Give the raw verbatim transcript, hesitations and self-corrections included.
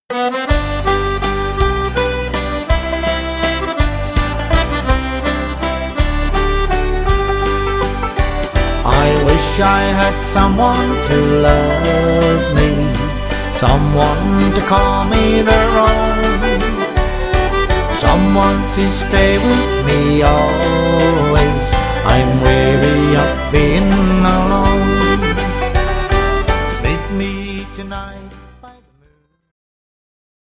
I wish I had someone to love me, someone to call me their own, someone to stay with me always. I'm weary